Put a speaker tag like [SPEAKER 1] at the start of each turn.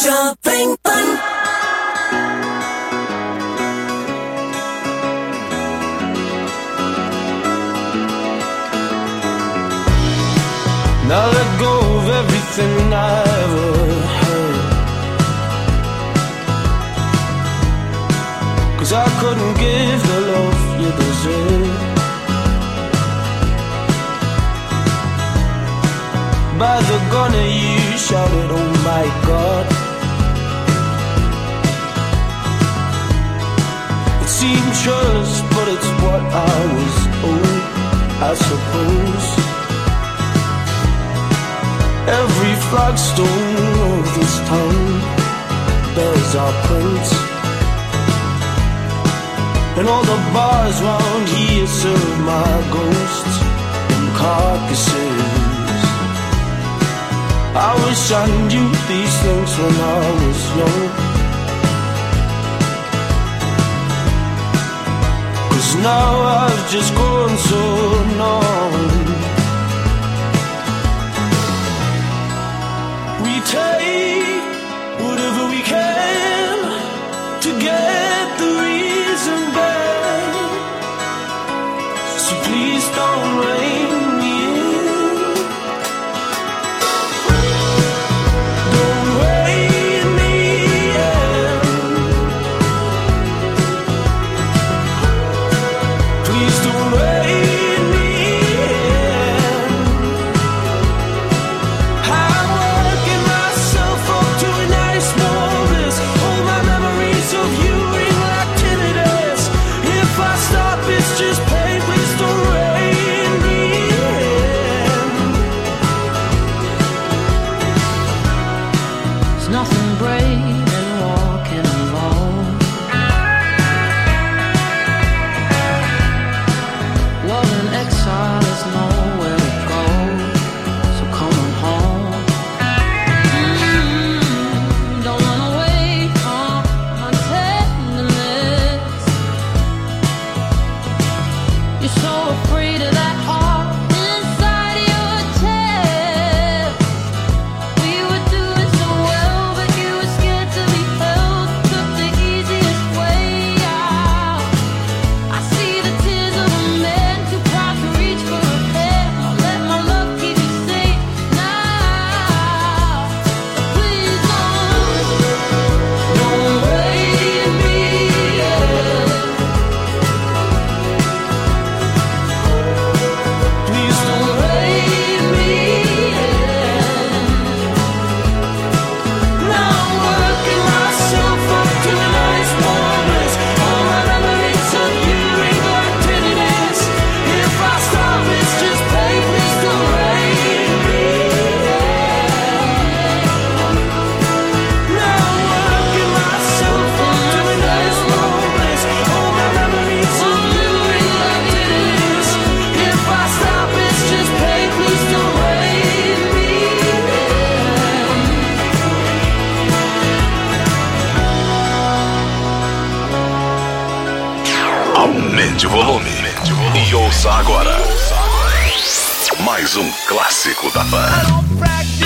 [SPEAKER 1] Jovem Pan.
[SPEAKER 2] Now let go of everything I ever heard, 'cause I couldn't give the love you deserve. By the gunner you shouted, oh my God. It seemed trust, but it's what I was owed, I suppose. Every flagstone of this town bears our prints, and all the bars round here serve my ghosts and carcasses. I wish I knew these things when I was young, 'cause now I've just grown so numb. We take whatever we can to get the reason back, so please don't rein me in. Don't rein me in. Please don't rein me in. I'm working myself up to a nice warm bliss. All my memories of you ring like tinnitus. If I stop, it's just pain. Please don't rein me in.
[SPEAKER 3] There's nothing brave in walking alone. Love in exile is nowhere to go, so come on home. Don't run away from my tenderness. You're so afraid of that heart inside your chest. We were doing so well, but you were scared to be held. Took the easiest way out. I see the tears of a man too proud to reach for a pen. I'll let my love keep you safe now. Please don't rein me in.
[SPEAKER 2] Please don't
[SPEAKER 3] Rein me in.
[SPEAKER 2] Now I'm working myself up to a nice warm bliss. All my memories of you ring like tinnitus. If I stop, it's just pain. Please don't rein me in. Now I'm working myself up to a nice warm bliss. All my memories of you ring like tinnitus. If I stop, it's just pain. Please don't rein me in.
[SPEAKER 4] Aumente o volume e ouça agora mais um clássico da Pan.